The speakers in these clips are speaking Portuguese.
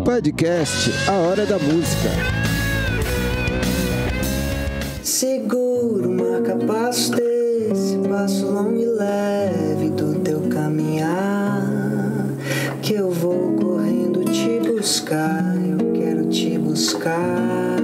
Podcast A Hora da Música. Seguro, marca passo desse, passo longo e leve do teu caminhar, que eu vou correndo te buscar, eu quero te buscar.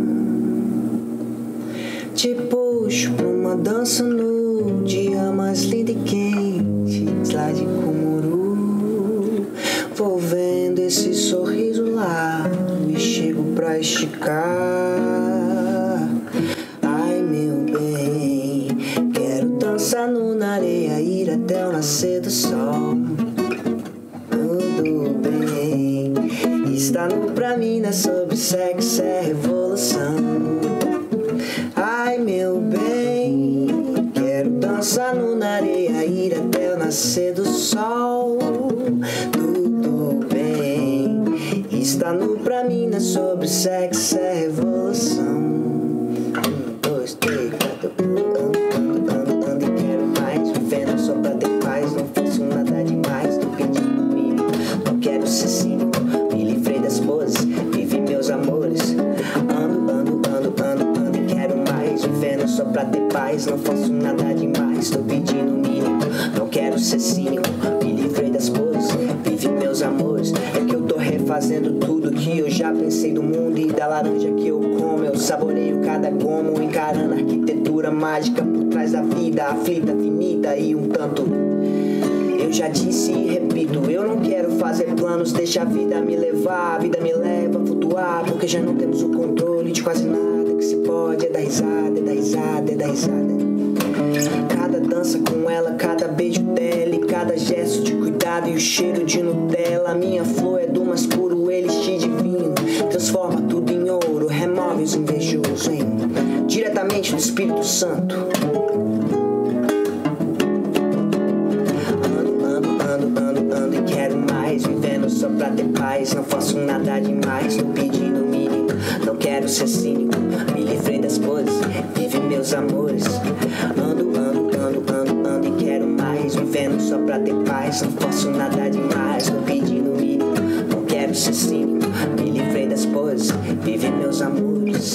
Te puxo pra uma dança no dia mais lindo e quente, lá de Cumuru. Vou vendo esse sorriso lá e chego pra esticar. Ai meu bem, quero dançar nu na areia, ir até o nascer do sol. Tudo bem, está nu pra mim, não é sobre sexo, é revolução. Ai meu bem, quero dançar nu na areia, ir até o nascer do sol. Tudo bem, está nu pra mim, não é sobre sexo, é revolução. 1, 2, 3, 4, ando e quero mais, vivendo só pra ter paz, não faço nada demais, tô pedindo mínimo, não quero ser cínico, me livrei das poses, vivi meus amores. Ando e quero mais, vivendo só pra ter paz, não faço nada demais, tô pedindo mínimo, não quero ser cínico, me livrei das poses, vivi meus amores. É que eu tô refazendo tudo que eu já pensei do mundo e da laranja que eu como, eu saboreio cada gomo, encarando a arquitetura mágica por trás da vida, aflita, finita e um tanto. Eu já disse e repito, eu não quero fazer planos, deixa a vida me levar, a vida me leva a flutuar, porque já não temos o controle de quase nada que se pode, é da risada, é da risada, é da risada. Cada dança com ela, cada beijo dela e cada gesto de cuidado e o cheiro de Nutella. Minha flor é do mais puro elixir divino, transforma tudo em ouro, remove os invejosos, hein? Diretamente do Espírito Santo. Ando e quero mais, vivendo só pra ter paz, não faço nada demais, tô pedindo o mínimo, não quero ser cínico, me livrei das poses, vive meus amores. Ando e quero mais, vivendo só pra ter paz, não faço nada demais, tô pedindo o mínimo, não quero ser cínico, me livrei das poses, vive meus amores.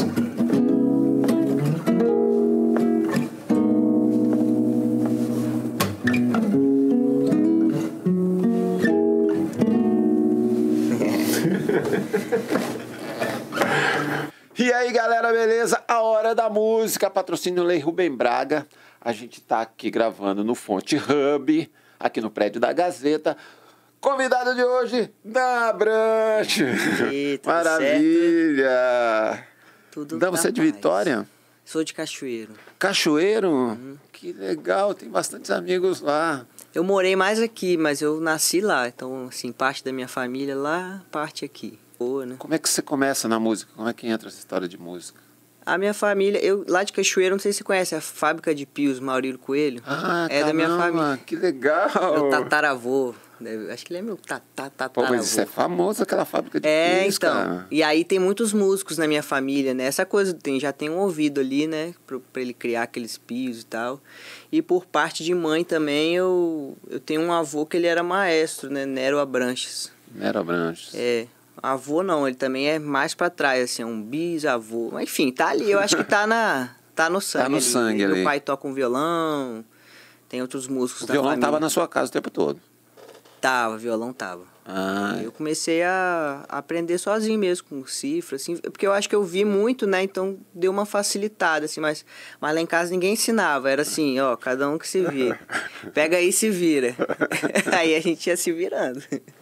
E aí galera, beleza? A Hora da Música, patrocínio Lei Rubem Braga. A gente tá aqui gravando no Fonte Hub, aqui no prédio da Gazeta. Convidado de hoje, Dan Abrantes. Maravilha! Certo? Tudo Dan, você é de Vitória? Sou de Cachoeiro. Cachoeiro? Que legal, tem bastantes amigos lá. Eu morei mais aqui, mas eu nasci lá. Então, assim, parte da minha família lá, parte aqui. Boa, né? Como é que você começa na música? Como é que entra essa história de música? A minha família, eu lá de Cachoeiro, não sei se você conhece, a fábrica de Pios, Maurílio Coelho. Ah, é da minha família. Que legal! Meu tataravô. Acho que ele é meu tataravô. Pô, mas isso é famoso, aquela fábrica de Pios, então. cara. E aí tem muitos músicos na minha família, né? Essa coisa, já tem um ouvido ali, né? Pra ele criar aqueles pios e tal. E por parte de mãe também, eu tenho um avô que ele era maestro, né? Nero Abranches. Nero Abranches. É. Avô não, ele também é mais pra trás, assim, é um bisavô. Mas, enfim, tá ali, eu acho que tá no sangue. Tá no sangue ali. Meu pai toca um violão, tem outros músicos da família. O violão tava na sua casa o tempo todo? Violão tava. Ah. Eu comecei a aprender sozinho mesmo, com cifra, assim, porque eu acho que eu vi muito, né, então deu uma facilitada, assim, mas lá em casa ninguém ensinava, era assim, ó, cada um que se vira. Pega aí e se vira. Aí a gente ia se virando.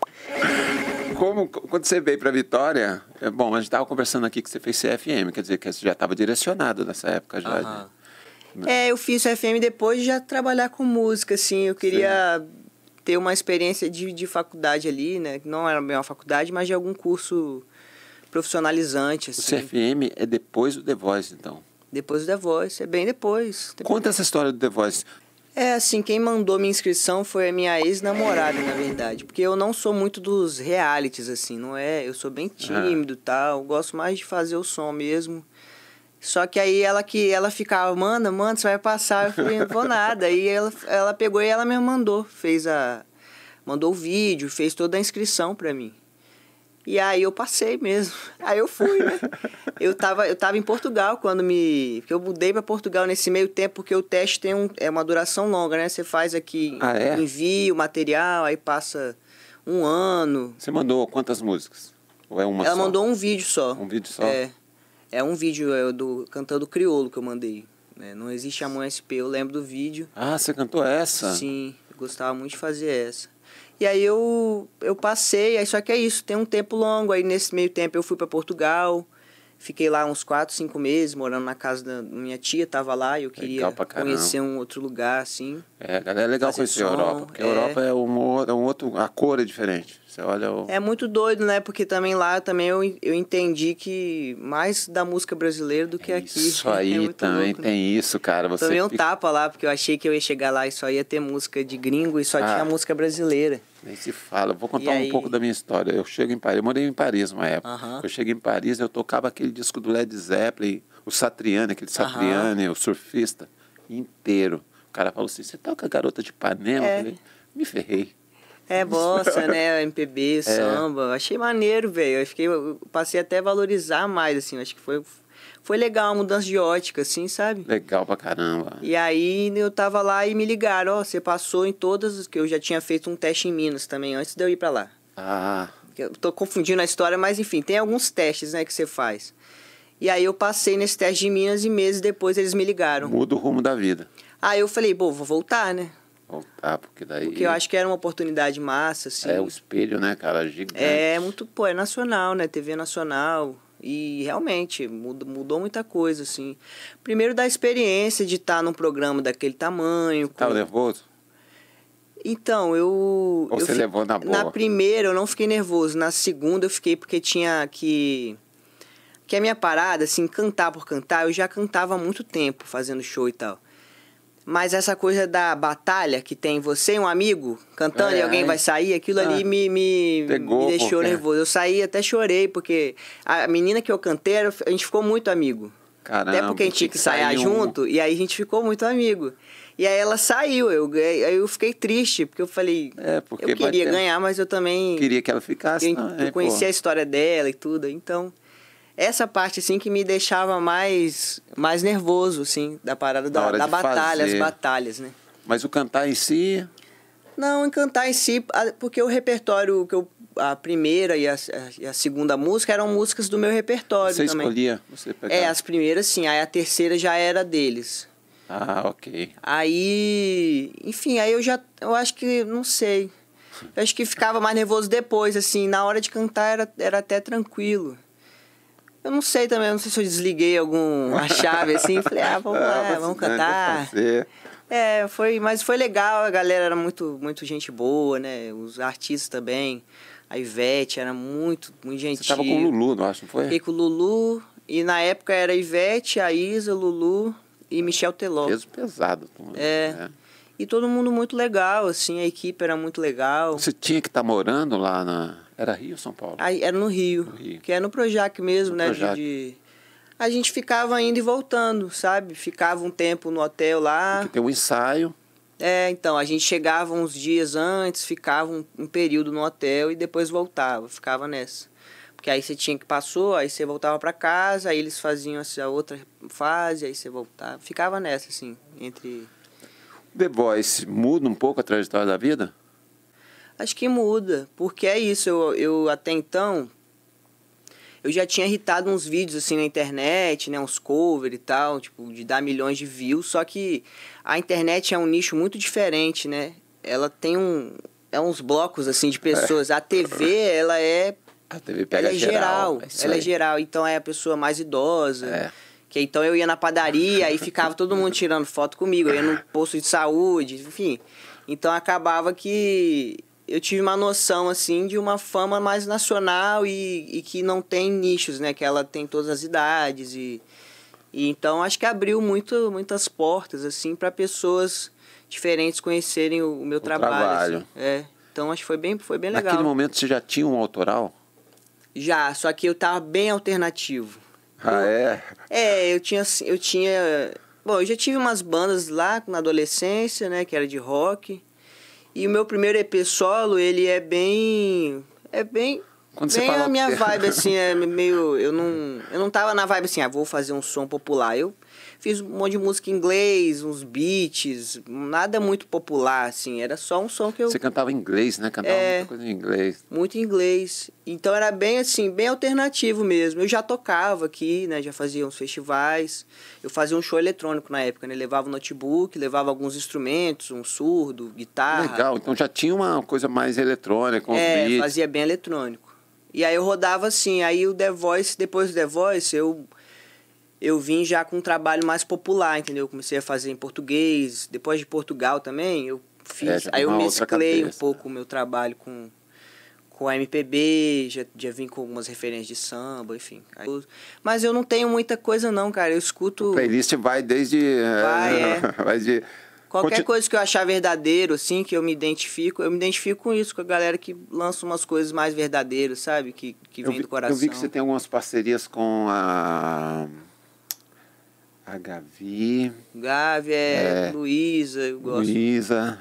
Quando você veio para Vitória, bom, a gente estava conversando aqui que você fez CFM, quer dizer que você já estava direcionado nessa época já. Eu fiz CFM depois de já trabalhar com música, assim, eu queria ter uma experiência de faculdade ali, né, não era bem uma faculdade, mas de algum curso profissionalizante, assim. O CFM é depois do The Voice, então? Depois do The Voice, é bem depois. Conta essa história do The Voice. Assim, quem mandou minha inscrição foi a minha ex-namorada, na verdade. Porque eu não sou muito dos realities, assim, não é? Eu sou bem tímido e tal, gosto mais de fazer o som mesmo. Só que aí ela ficava, manda, você vai passar. Eu falei, não vou nada. Aí ela pegou e ela me mandou. Mandou o vídeo, fez toda a inscrição pra mim. E aí eu passei mesmo. Aí eu fui, né? Eu tava em Portugal porque eu mudei para Portugal nesse meio tempo, porque o teste tem uma duração longa, né? Você faz aqui, envia o material, aí passa 1 ano. Você mandou quantas músicas? Ou é uma Ela só? mandou um vídeo só. Um vídeo só? É um vídeo cantando crioulo que eu mandei. Né? Não existe Amor SP, eu lembro do vídeo. Ah, você cantou essa? Sim, eu gostava muito de fazer essa. E aí eu passei, aí só que é isso, tem um tempo longo. Aí nesse meio tempo eu fui para Portugal, fiquei lá uns 4, 5 meses, morando na casa da minha tia, tava lá, e eu queria conhecer um outro lugar, assim. Galera, é legal conhecer a Europa, porque a Europa é um outro, a cor é diferente. Você olha É muito doido, né? Porque também lá eu entendi que mais da música brasileira do que aqui. Isso aí também louco, tem isso, cara. Você tomei um tapa lá, porque eu achei que eu ia chegar lá e só ia ter música de gringo e só tinha música brasileira. Nem se fala. Vou contar um pouco da minha história. Eu chego em Paris, eu morei em Paris uma época. Eu cheguei em Paris, eu tocava aquele disco do Led Zeppelin, o Satriani, aquele Satriani, o surfista, inteiro. O cara falou assim, você toca Garota de Ipanema? Eu falei, me ferrei. Bossa, né? MPB, samba. Achei maneiro, velho. Eu passei até a valorizar mais, assim. Acho que foi legal, uma mudança de ótica, assim, sabe? Legal pra caramba. E aí eu tava lá e me ligaram, você passou em todas, que eu já tinha feito um teste em Minas também, antes de eu ir pra lá. Eu tô confundindo a história, mas enfim, tem alguns testes, né, que você faz. E aí eu passei nesse teste de Minas e meses depois eles me ligaram. Muda o rumo da vida. Aí eu falei, vou voltar, né? Voltar, porque daí... Porque eu acho que era uma oportunidade massa, assim. O espelho, né, cara, gigante. É nacional, né, TV nacional. E realmente mudou muita coisa, assim. Primeiro da experiência de estar num programa daquele tamanho. Você tava nervoso? Então, Ou você levou na boa? Na primeira eu não fiquei nervoso. Na segunda eu fiquei porque tinha que a minha parada, assim, cantar por cantar, eu já cantava há muito tempo fazendo show e tal. Mas essa coisa da batalha que tem você e um amigo cantando e alguém vai sair, aquilo ali me deixou nervoso. Eu saí, até chorei, porque a menina que eu cantei, a gente ficou muito amigo. Caramba, até porque a gente tinha que ensaiar junto, e aí a gente ficou muito amigo. E aí ela saiu, aí eu fiquei triste, porque eu falei, porque eu queria ganhar, mas eu também... Queria que ela ficasse. Eu conhecia a história dela e tudo, então... Essa parte, assim, que me deixava mais nervoso, assim, da parada da batalha, as batalhas, né? Mas o cantar em si... Não, em cantar em si, porque o repertório a primeira e a segunda música eram músicas do meu repertório também. Você escolhia? Você pegava? As primeiras sim, aí a terceira já era deles. Ok. Aí, enfim, aí eu acho que, não sei, eu acho que ficava mais nervoso depois, assim, na hora de cantar era até tranquilo. Eu não sei também, não sei se eu desliguei a chave assim, falei, vamos lá, vamos cantar. Mas foi legal, a galera era muito, muito gente boa, né? Os artistas também. A Ivete era muito, muito gentil. Você tava com o Lulu, não acho, não foi? Fiquei com o Lulu, e na época era a Ivete, a Isa, Lulu e Michel Teló. Peso pesado. E todo mundo muito legal, assim, a equipe era muito legal. Você tinha que estar morando lá na... Era Rio ou São Paulo? Aí, era no Rio, que é no Projac mesmo, né? A gente ficava indo e voltando, sabe? Ficava um tempo no hotel lá. Porque tem um ensaio. Então, a gente chegava uns dias antes, ficava um período no hotel e depois voltava, ficava nessa. Porque aí você tinha que passou, aí você voltava para casa, aí eles faziam essa outra fase, aí você voltava. Ficava nessa, assim, entre... The Voice muda um pouco a trajetória da vida? Acho que muda, porque é isso, eu até então, eu já tinha irritado uns vídeos assim na internet, né, uns cover e tal, tipo, de dar milhões de views, só que a internet é um nicho muito diferente, né, ela tem uns blocos assim de pessoas, a TV, a TV pega geral, ela é geral, então é a pessoa mais idosa, que então eu ia na padaria e ficava todo mundo tirando foto comigo, eu ia no posto de saúde, enfim, então acabava que... Eu tive uma noção, assim, de uma fama mais nacional e que não tem nichos, né? Que ela tem todas as idades e então acho que abriu muitas portas, assim, para pessoas diferentes conhecerem o meu trabalho. Assim. Então acho que foi bem legal. Naquele momento você já tinha um autoral? Já, só que eu tava bem alternativo. Eu tinha... Bom, eu já tive umas bandas lá na adolescência, né? Que era de rock... E o meu primeiro EP solo, ele é bem Quando você Bem fala a minha vibe, assim, é meio... Eu não tava na vibe assim, vou fazer um som popular. Eu fiz um monte de música em inglês, uns beats, nada muito popular, assim. Era só um som que eu... Você cantava em inglês, né? Cantava muita coisa em inglês. Muito em inglês. Então era bem assim, bem alternativo mesmo. Eu já tocava aqui, né? Já fazia uns festivais. Eu fazia um show eletrônico na época, né? Levava um notebook, levava alguns instrumentos, um surdo, guitarra. Legal, então já tinha uma coisa mais eletrônica, uns beats. Fazia bem eletrônico. E aí eu rodava assim, aí o The Voice, depois do The Voice, eu vim já com um trabalho mais popular, entendeu? Eu comecei a fazer em português, depois de Portugal também, eu fiz, aí eu mesclei um pouco o meu trabalho com a MPB, já vim com algumas referências de samba, enfim. Mas eu não tenho muita coisa não, cara, eu escuto... A playlist vai desde... vai de... Qualquer coisa que eu achar verdadeiro, assim, que eu me identifico com isso, com a galera que lança umas coisas mais verdadeiras, sabe? Que vem do coração. Eu vi que você tem algumas parcerias com a Gavi. Gavi, Luísa, eu gosto. Luísa,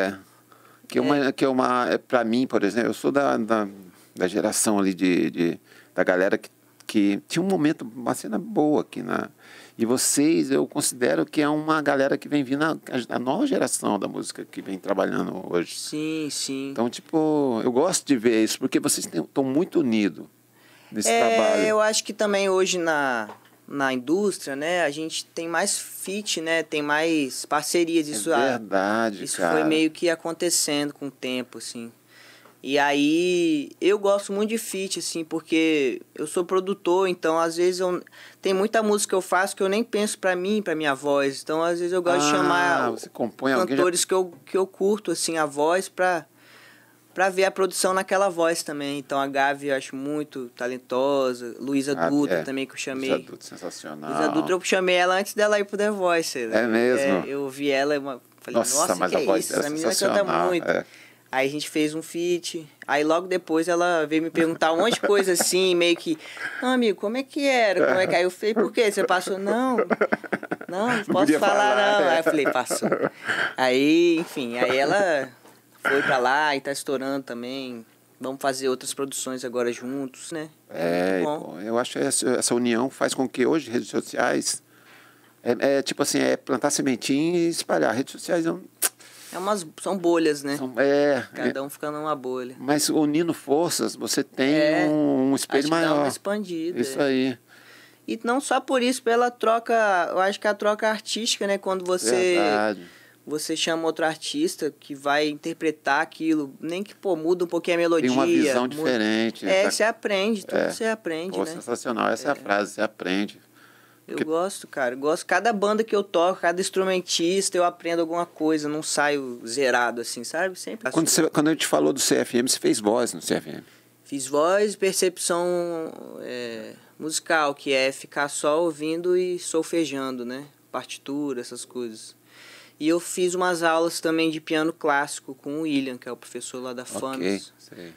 pra mim, por exemplo, eu sou da geração ali da galera que tinha um momento, uma cena boa aqui E vocês, eu considero que é uma galera que vem vindo, a nova geração da música que vem trabalhando hoje. Sim, sim. Então, tipo, eu gosto de ver isso, porque vocês estão muito unidos nesse trabalho. Eu acho que também hoje na indústria, né, a gente tem mais feat, né, tem mais parcerias. Isso, verdade, isso cara. foi meio que acontecendo com o tempo, assim. E aí, eu gosto muito de feat, assim, porque eu sou produtor, então, às vezes, tem muita música que eu faço que eu nem penso pra mim, pra minha voz. Então, às vezes, eu gosto de chamar você compõe cantores que eu curto, assim, a voz pra ver a produção naquela voz também. Então, a Gavi eu acho muito talentosa. Luísa Dutra também, que eu chamei. Luísa Dutra, sensacional. Luísa Dutra, eu chamei ela antes dela ir pro The Voice. É mesmo? Eu ouvi ela e falei, nossa, mas que a voz isso? dela Essa menina canta muito. Aí a gente fez um feat. Aí logo depois ela veio me perguntar um monte de coisa assim, meio que... Não, amigo, como é que era? Aí eu falei, por quê? Você passou? Não posso falar não. Aí eu falei, passou. Aí, enfim, aí ela foi pra lá e tá estourando também. Vamos fazer outras produções agora juntos, né? Pô, eu acho que essa união faz com que hoje redes sociais... tipo assim, plantar sementinha e espalhar. Redes sociais são bolhas, né? Cada um ficando numa bolha. Mas unindo forças, você tem um espelho maior. Dá uma expandida. Isso aí. E não só por isso, pela troca, eu acho que a troca artística, né? Quando você chama outro artista que vai interpretar aquilo, nem que, muda um pouquinho a melodia. Tem uma visão diferente. Você aprende, tudo você aprende, né? Sensacional, essa é a frase, você aprende. Eu gosto, cara. Eu gosto. Cada banda que eu toco, cada instrumentista, eu aprendo alguma coisa. Não saio zerado, assim, sabe? Sempre. Quando a gente falou do CFM, você fez voz no CFM? Fiz voz e percepção musical, que é ficar só ouvindo e solfejando, né? Partitura, essas coisas. E eu fiz umas aulas também de piano clássico com o William, que é o professor lá da FAMES.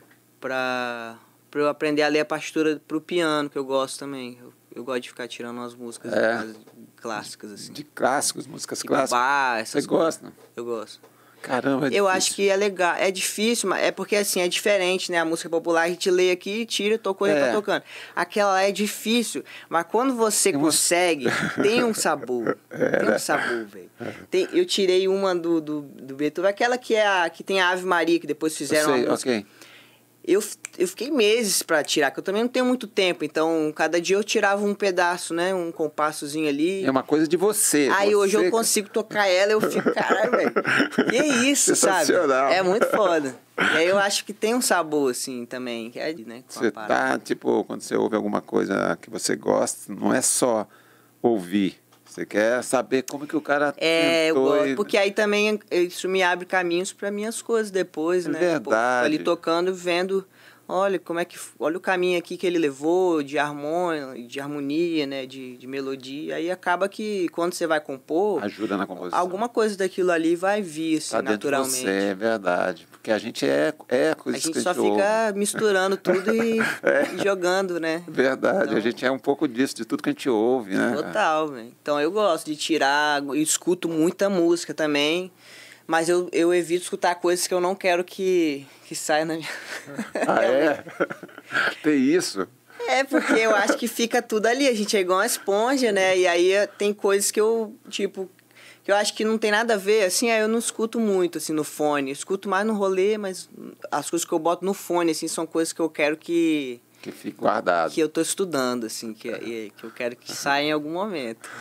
Pra eu aprender a ler a partitura pro piano, que eu gosto também. Eu gosto de ficar tirando umas músicas clássicas, assim. De clássicos, músicas tipo clássicas. Você gosta? Eu gosto. Caramba, Eu acho que é legal. É difícil, mas é porque, assim, é diferente, né? A música popular, a gente lê aqui, tira, tocou e tá tocando. Aquela é difícil, mas quando você consegue, tem um sabor. Tem um sabor, velho. Eu tirei uma do Beethoven, aquela que tem a Ave Maria, que depois fizeram uma música. Eu fiquei meses pra tirar, que eu também não tenho muito tempo. Então, cada dia eu tirava um pedaço, né? Um compassozinho ali. É uma coisa de você. Aí hoje eu consigo tocar ela, eu fico, caralho, velho. Que isso, sabe? É muito foda. E aí eu acho que tem um sabor, assim, também. Que é, né? Você tipo, quando você ouve alguma coisa que você gosta, não é só ouvir. Você quer saber como que o cara eu gosto, porque aí também isso me abre caminhos para minhas coisas depois, né? Verdade. Ali tocando, vendo, olha olha o caminho aqui que ele levou de harmonia, né? De melodia. Aí acaba que quando você vai compor, ajuda na composição. Alguma coisa daquilo ali vai vir, assim, tá naturalmente. Dentro de você, é verdade. Porque a gente coisa a gente só fica misturando tudo e jogando, né? Verdade, então, a gente é um pouco disso, de tudo que a gente ouve, né? Total, velho. Então eu gosto de tirar, eu escuto muita música também, Mas eu evito escutar coisas que eu não quero que saia na minha... Ah, é? Tem isso? É, porque eu acho que fica tudo ali. A gente é igual uma esponja, né? E aí tem coisas que eu, tipo... que eu acho que não tem nada a ver, assim, aí eu não escuto muito, assim, no fone. Eu escuto mais no rolê, mas as coisas que eu boto no fone, assim, são coisas que eu quero que fique guardado. Que eu tô estudando, assim, que eu quero que saia em algum momento.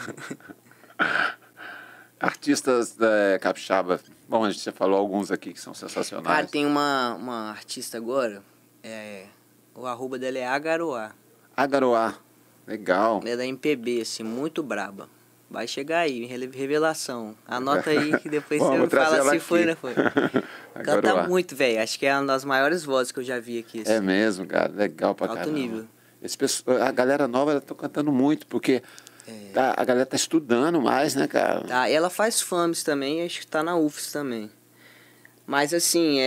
Artistas capixaba, bom, a gente já falou alguns aqui que são sensacionais. Cara, tem uma artista agora, o arroba dela é Agaroá. Agaroá, legal. Ela é da MPB, assim, muito braba. Vai chegar aí, revelação. Anota aí que depois você me fala se foi ou não foi. Canta muito, velho. Acho que é uma das maiores vozes que eu já vi aqui. Assim. É mesmo, cara. Legal pra caramba. Alto nível. A galera nova tá cantando muito, porque a galera tá estudando mais, né, cara? Tá, ela faz FAMES também, acho que tá na UFS também. Mas assim,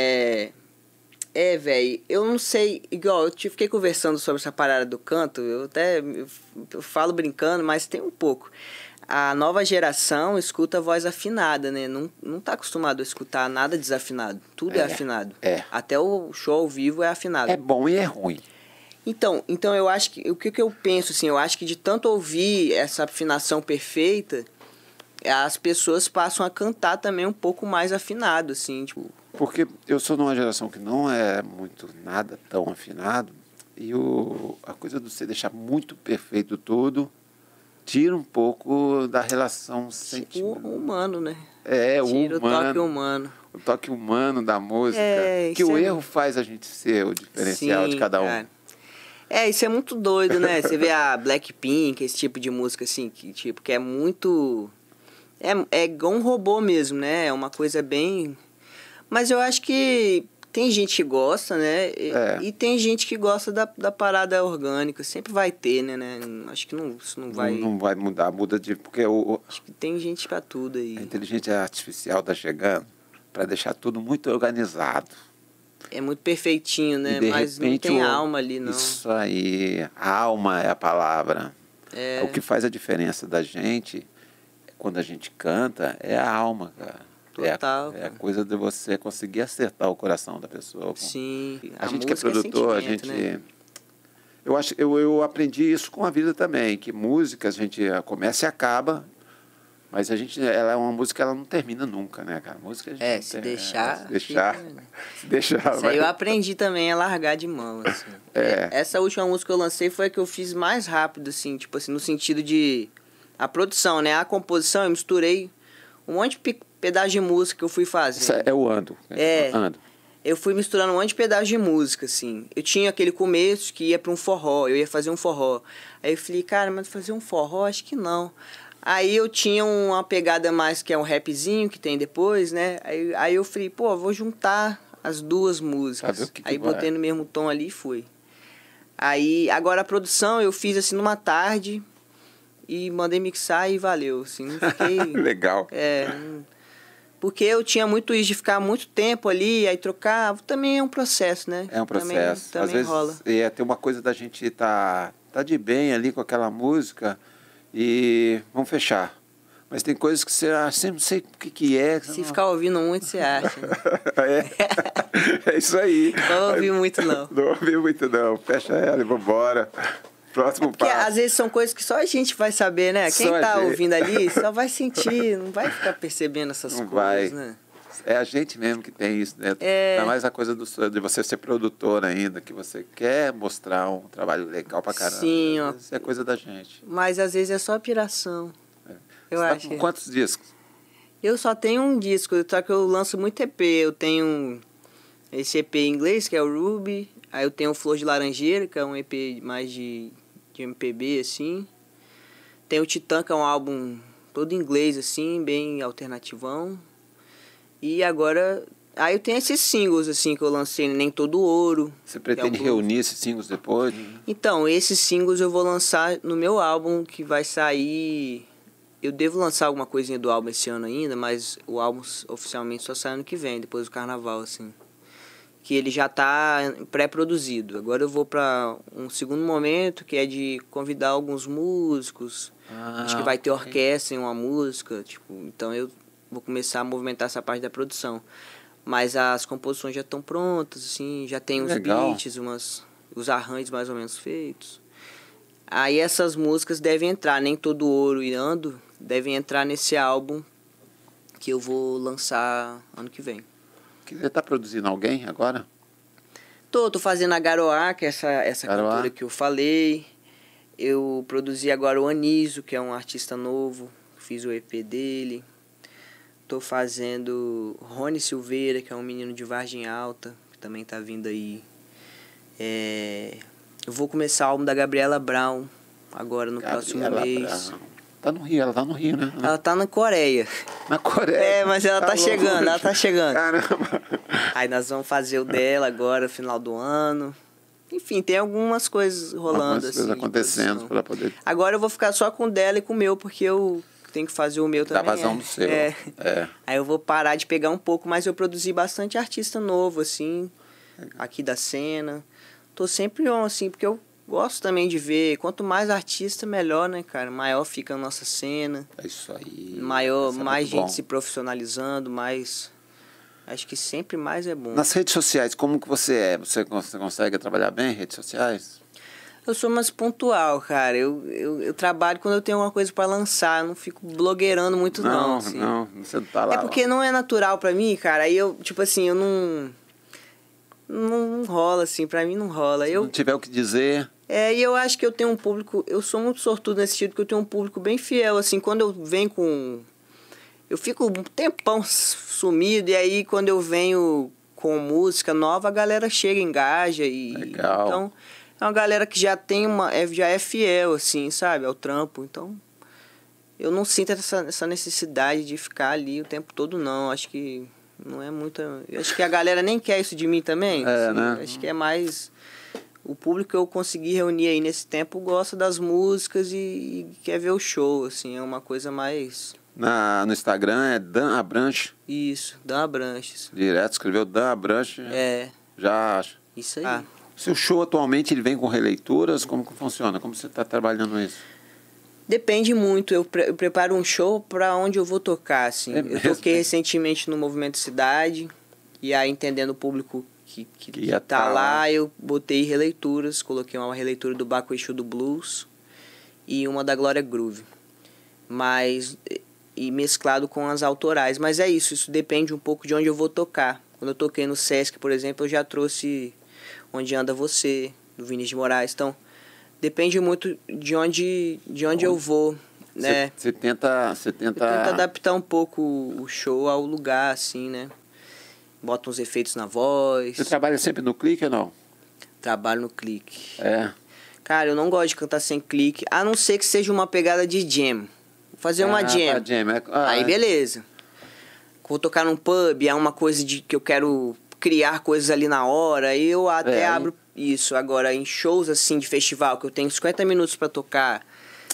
velho, eu não sei, igual, eu fiquei conversando sobre essa parada do canto, eu falo brincando, mas tem um pouco. A nova geração escuta a voz afinada, né? Não tá acostumado a escutar nada desafinado. Tudo é afinado. Até o show ao vivo é afinado. É bom e é ruim. Então eu acho que... O que eu penso, assim? Eu acho que de tanto ouvir essa afinação perfeita, as pessoas passam a cantar também um pouco mais afinado, assim, tipo... Porque eu sou de uma geração que não é muito nada tão afinado. E a coisa de você deixar muito perfeito tudo... tira um pouco da relação sentimental. O humano, né? Tira o toque humano. O toque humano da música. Que o erro faz a gente ser o diferencial de cada um. Cara. Isso é muito doido, né? Você vê a Blackpink, esse tipo de música, assim, que é muito... É igual um robô mesmo, né? É uma coisa bem... Mas eu acho que... Tem gente que gosta, né? E tem gente que gosta da parada orgânica. Sempre vai ter, né? Acho que isso não vai... Não vai mudar, muda de... Porque acho que tem gente pra tudo aí. A inteligência artificial tá chegando para deixar tudo muito organizado. É muito perfeitinho, né? Mas não tem alma ali, não. Isso aí. A alma é a palavra. O que faz a diferença da gente, quando a gente canta, é a alma, cara. Total, é a coisa de você conseguir acertar o coração da pessoa. Sim. A gente que é produtor, a gente... Né? Eu aprendi isso com a vida também, que música a gente começa e acaba, mas ela é uma música, ela não termina nunca, né, cara? Música a gente se deixar... Se deixar... Isso aí eu aprendi também a largar de mão, assim. Essa última música que eu lancei foi a que eu fiz mais rápido, assim, tipo assim, no sentido de... A produção, né? A composição, eu misturei um monte de pedaço de música que eu fui fazendo. É o Ando. Ando. Eu fui misturando um monte de pedaço de música, assim. Eu tinha aquele começo que ia pra um forró, eu ia fazer um forró. Aí eu falei, cara, mas fazer um forró? Acho que não. Aí eu tinha uma pegada mais que é um rapzinho que tem depois, né? Aí eu falei, pô, vou juntar as duas músicas. Aí botei no mesmo tom ali e fui. Aí, agora a produção eu fiz assim numa tarde e mandei mixar e valeu, assim. Não fiquei... Legal. Porque eu tinha muito isso de ficar muito tempo ali, aí trocar, também é um processo, né? É um processo. Também às vezes rola. Tem uma coisa da gente tá de bem ali com aquela música e vamos fechar. Mas tem coisas que você sempre não sei o que é. Se ficar ouvindo muito, você acha. Né? É isso aí. Não ouvi muito, não. Não ouvi muito, não. Fecha ela e vambora. Próximo passo. Porque às vezes são coisas que só a gente vai saber, né? Quem tá ouvindo ali só vai sentir, não vai ficar percebendo essas coisas, né? É a gente mesmo que tem isso, né? Ainda mais a coisa de você ser produtor ainda, que você quer mostrar um trabalho legal pra caramba. Sim, ó. Isso é coisa da gente. Mas às vezes é só piração. Eu acho. Tá com quantos discos? Eu só tenho um disco, só que eu lanço muito EP. Eu tenho esse EP em inglês, que é o Ruby. Aí eu tenho o Flor de Laranjeira, que é um EP mais de MPB, assim. Tem o Titã, que é um álbum todo em inglês, assim, bem alternativão. E agora... Aí eu tenho esses singles, assim, que eu lancei, Nem Todo Ouro. Você pretende reunir esses singles depois? Então, esses singles eu vou lançar no meu álbum, que vai sair... Eu devo lançar alguma coisinha do álbum esse ano ainda, mas o álbum oficialmente só sai ano que vem, depois do carnaval, assim. Que ele já tá pré-produzido. Agora eu vou para um segundo momento, que é de convidar alguns músicos. Acho que vai ter orquestra em uma música, tipo, então eu vou começar a movimentar essa parte da produção. Mas as composições já estão prontas, assim, já tem uns beats, os arranjos mais ou menos feitos. Aí essas músicas devem entrar, Nem Todo Ouro e Ando, devem entrar nesse álbum que eu vou lançar ano que vem. Você tá produzindo alguém agora? Tô fazendo a Garoá, que é essa cantora que eu falei. Eu produzi agora o Anísio, que é um artista novo. Fiz o EP dele. Tô fazendo Rony Silveira, que é um menino de Vargem Alta, que também tá vindo aí. Eu vou começar o álbum da Gabriela Brown agora no próximo mês. Brown. Tá no Rio, ela tá no Rio, né? Ela tá na Coreia. Na Coreia? Mas ela tá chegando, ela tá chegando. Caramba. Aí nós vamos fazer o dela agora, no final do ano. Enfim, tem algumas coisas rolando. Algumas coisas assim, acontecendo para poder... Agora eu vou ficar só com o dela e com o meu, porque eu tenho que fazer o meu também. Dá vazão do seu. Aí eu vou parar de pegar um pouco, mas eu produzi bastante artista novo, assim, aqui da cena. Tô sempre on, assim, porque eu gosto também de ver, quanto mais artista, melhor, né, cara? Maior fica a nossa cena. É isso aí. Mais gente se profissionalizando, mais... Acho que sempre mais é bom. Nas redes sociais, como que você é? Você consegue trabalhar bem em redes sociais? Eu sou mais pontual, cara. Eu trabalho quando eu tenho alguma coisa pra lançar. Eu não fico blogueirando muito, não. Assim. Não, você não tá lá. É porque não é natural pra mim, cara. Aí eu, tipo assim, eu não... Não rola, assim. Pra mim não rola. Se não tiver o que dizer... E eu acho que eu tenho um público... Eu sou muito sortudo nesse sentido, que eu tenho um público bem fiel, assim. Quando eu venho com... Eu fico um tempão sumido, e aí quando eu venho com música nova, a galera chega, engaja. Legal. Então, é uma galera que já tem já é fiel, assim, sabe, ao trampo. Então, eu não sinto essa necessidade de ficar ali o tempo todo, não. Acho que não é muita... Acho que a galera nem quer isso de mim também. Assim, né? Acho que é mais... O público que eu consegui reunir aí nesse tempo gosta das músicas e quer ver o show, assim. É uma coisa mais... No Instagram é Dan Abranches. Isso, Dan Abranches. Direto, escreveu Dan Abranches. Já acha. Isso aí. Seu show atualmente ele vem com releituras? Como que funciona? Como você está trabalhando isso? Depende muito. Eu preparo um show para onde eu vou tocar, assim. Eu toquei recentemente no Movimento Cidade. E aí, entendendo o público que tá lá, eu botei releituras. Coloquei uma releitura do Baco Exu do Blues e uma da Glória Groove. E mesclado com as autorais. Mas é isso depende um pouco de onde eu vou tocar. Quando eu toquei no Sesc, por exemplo, eu já trouxe Onde Anda Você, do Vinícius de Moraes. Então, depende muito de onde eu vou, né? Você tenta adaptar um pouco o show ao lugar, assim, né? Bota uns efeitos na voz. Você trabalha sempre no clique ou não? Trabalho no clique. Cara, eu não gosto de cantar sem clique, a não ser que seja uma pegada de jam. Fazer uma jam. Aí beleza. Vou tocar num pub, é uma coisa que eu quero criar coisas ali na hora, aí eu até abro isso. Agora, em shows assim de festival, que eu tenho 50 minutos pra tocar,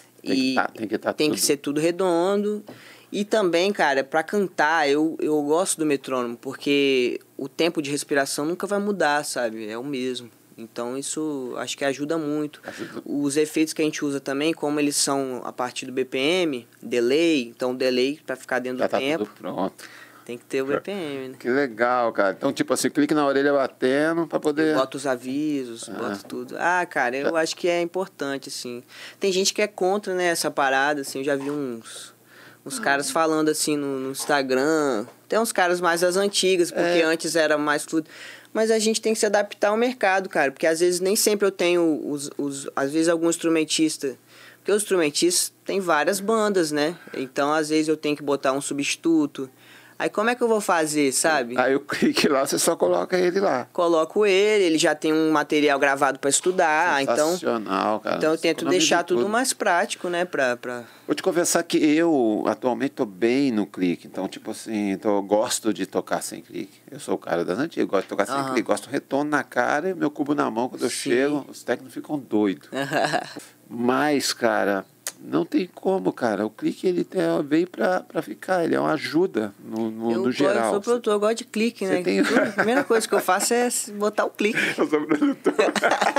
tem que ser tudo redondo. E também, cara, pra cantar, eu gosto do metrônomo, porque o tempo de respiração nunca vai mudar, sabe? É o mesmo. Então, isso acho que ajuda muito. Os efeitos que a gente usa também, como eles são a partir do BPM, delay, então delay para ficar dentro do tempo. Tudo pronto. Tem que ter o BPM, né? Que legal, cara. Então, tipo assim, clique na orelha batendo para poder... Bota os avisos, bota tudo. Cara, eu acho que é importante, assim. Tem gente que é contra, né, essa parada, assim. Eu já vi uns caras falando, assim, no Instagram. Tem uns caras mais das antigas, porque antes era mais tudo... Mas a gente tem que se adaptar ao mercado, cara. Porque às vezes nem sempre eu tenho às vezes algum instrumentista. Porque os instrumentistas tem várias bandas, né? Então às vezes eu tenho que botar um substituto. Aí como é que eu vou fazer, sabe? Aí o clique lá, você só coloca ele lá. Coloco ele já tem um material gravado para estudar. Sensacional, cara. Então eu tento deixar tudo mais prático, né? Vou te confessar que eu atualmente tô bem no clique. Então, tipo assim, eu gosto de tocar sem clique. Eu sou o cara das antigas, gosto de tocar sem clique. Gosto do retorno na cara e meu cubo na mão. Quando eu chego, os técnicos ficam doidos. Mas, cara... Não tem como, cara. O clique ele veio pra ficar, ele é uma ajuda no geral. Eu sou produtor, eu gosto de clique, né? A primeira coisa que eu faço é botar o clique. Eu sou produtor.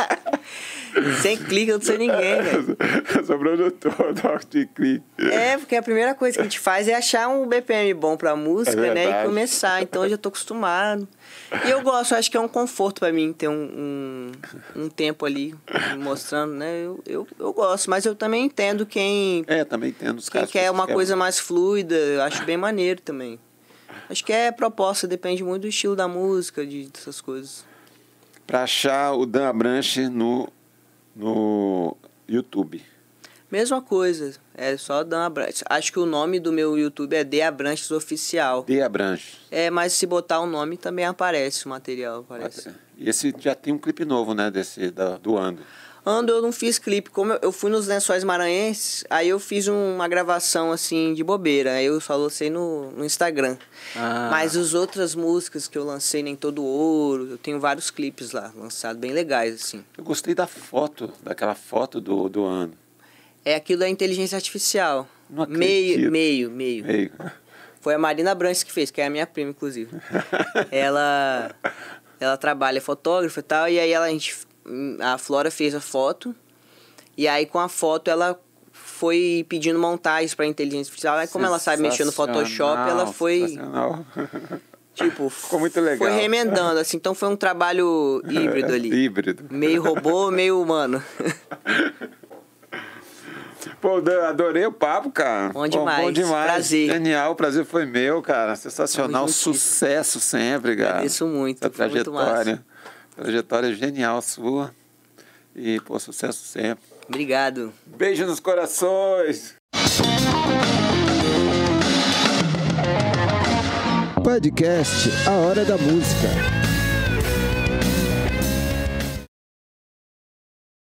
Sem clique eu não sou ninguém, velho. Eu sou produtor de clique. Porque a primeira coisa que a gente faz é achar um BPM bom pra música, né? E começar. Então eu já tô acostumado. E eu gosto, acho que é um conforto pra mim ter um tempo ali me mostrando, né? Eu gosto, mas eu também entendo quem... também entendo os quem casos. quer uma coisa mais fluida, eu acho bem maneiro também. Acho que proposta, depende muito do estilo da música, dessas coisas. Pra achar o Dan Abranches no YouTube. Mesma coisa, é só Dan Abranches. Acho que o nome do meu YouTube é D Abranches Oficial. D Abranches. Mas se botar o nome também aparece o material, aparece. E esse já tem um clipe novo, né, do Ando. Ando eu não fiz clipe, como eu fui nos Lençóis Maranhenses, aí eu fiz uma gravação assim de bobeira, aí eu só lancei no Instagram. Mas as outras músicas que eu lancei, Nem Todo Ouro, eu tenho vários clipes lá, lançados bem legais, assim. Eu gostei daquela foto do Ando. Aquilo é inteligência artificial. Não acredito. Meio. Foi a Marina Branches que fez, que é a minha prima, inclusive. ela trabalha, é fotógrafa e tal, e aí a Flora fez a foto, e aí com a foto ela foi pedindo montagens pra inteligência artificial, aí como ela sabe mexer no Photoshop, ela foi... Tipo, ficou muito legal. Foi remendando, assim, então foi um trabalho híbrido ali. Híbrido. Meio robô, meio humano. Pô, adorei o papo, cara. Bom demais. Bom demais. Prazer. Genial, o prazer foi meu, cara. Sensacional, sucesso sempre, cara. Agradeço muito. Essa trajetória. Trajetória genial sua. E, pô, sucesso sempre. Obrigado. Beijo nos corações. Podcast A Hora da Música.